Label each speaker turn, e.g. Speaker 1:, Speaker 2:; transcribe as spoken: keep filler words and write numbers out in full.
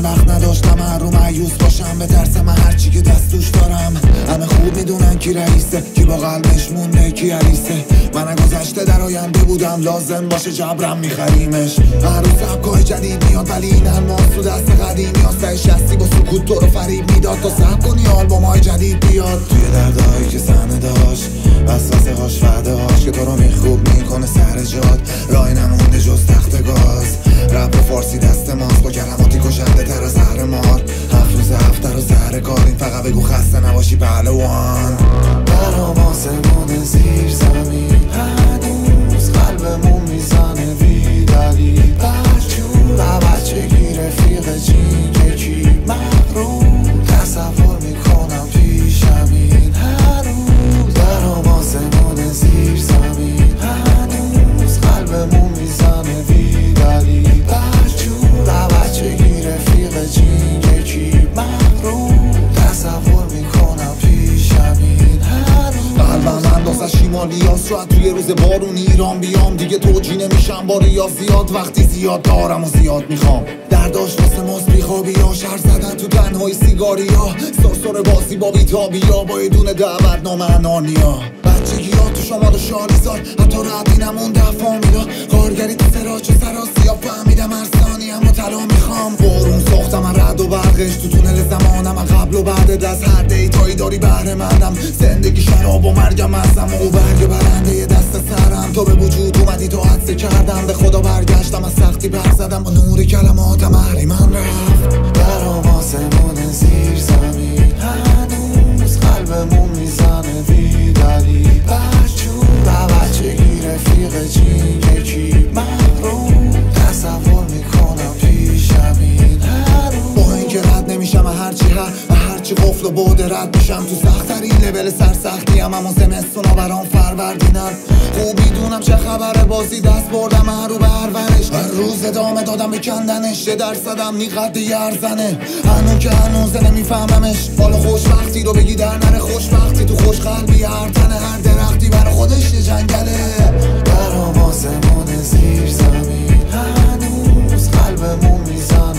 Speaker 1: وقت نداشتم من رو مایوس باشم به ترسم هرچی که دست توش دارم. همه خوب میدونن کی رئیسه، کی با قلبش مونده، کی عریسه. من گذشته در آینده بودم، لازم باشه جبرم میخریمش. هر روز سبکای جدید میاد ولی این الماس تو دست قدیمی هست. ته شستی با سکوت تو رو فریب میداد تا سب کنی آلبومای جدید بیاد. توی دردهایی که صحنه داشت، وسوسه هاش وعده هاش که تو رو میخوب میکنه سر جات. راهی نمونده جز تخت گاز، رپ فارسی دست ماست با کلماتی کشنده تر از زهر مار. هفت روز هفته رو زهر کارین، فقط بگو خسته نباشی پهلوان.
Speaker 2: برام آسمون زیر زمین هنوز قلبمون میزنه بی دلیل. بچور بچگی رفیق جینگه کی مغرور تصور میکنم پیشم این هر روز. برام آسمون زیر زمین هنوز قلبمون میزنه بی دلیل. بچور بچگی رفیق جینگه کی مغرور تصور میکنم پیشم این هر روز.
Speaker 1: قلبم اندازه شیمالیاس، شاید توی روز بارون ایران بیام. دیگه توجی نمیشم با ریاضیات، وقتی زیاد دارم و زیاد میخوام. درداش واسه ماست بیخوابی ها، شهر زدن تو تنهای سیگاری ها. سرسر بازی با بیتابی ها، با یه دونه دعوت نامه انانیا. بچگی ها تو شمال و شالیزار، حتی ربی نمونده فامیلا. کارگری تو سراج و سراسی ها، فهمیدم هر ثانی اما طلا میخوام. بارون ساختم من رد و برقش تو تونل زمانم. من قبل و بعد از هر دیتایی داری بهره مندم. زندگی شراب و مرگم ازم و برگ برنده یه دست سرم. تو به وجود اومدی تو حدث کردم، به خدا برگشتم از سختی بر زدم. با نور کلماتم اهریمن رفت.
Speaker 2: برام آسمون زیر زمین هنوز قلبمون میزنه بی دلیل. بچور بچگی رفیق جینگه کی مغرور تصور میکنم پیشم این هر روز.
Speaker 1: با اینکه رد نمیشم هرچی هر و هرچی قفل و بعد رد میشم تو سخت‌ترین لول سرسختی هم. اما زمستونا برام فروردینم. خوب میدونم چه خبره، بازی دست بردم هر رو به هرونش. هر روز ادامه دادم به کندنش، یه درصدم نیقد یرزنه. هنو که هنوزه نمیفهممش. حالا خوشبختی رو بگی در نره خوشبختی. تو خوش قلبی هر تنه هر درختی برا خودش یه جنگله.
Speaker 2: برام آسمون زیر زمین هنوز قلبمون میزنه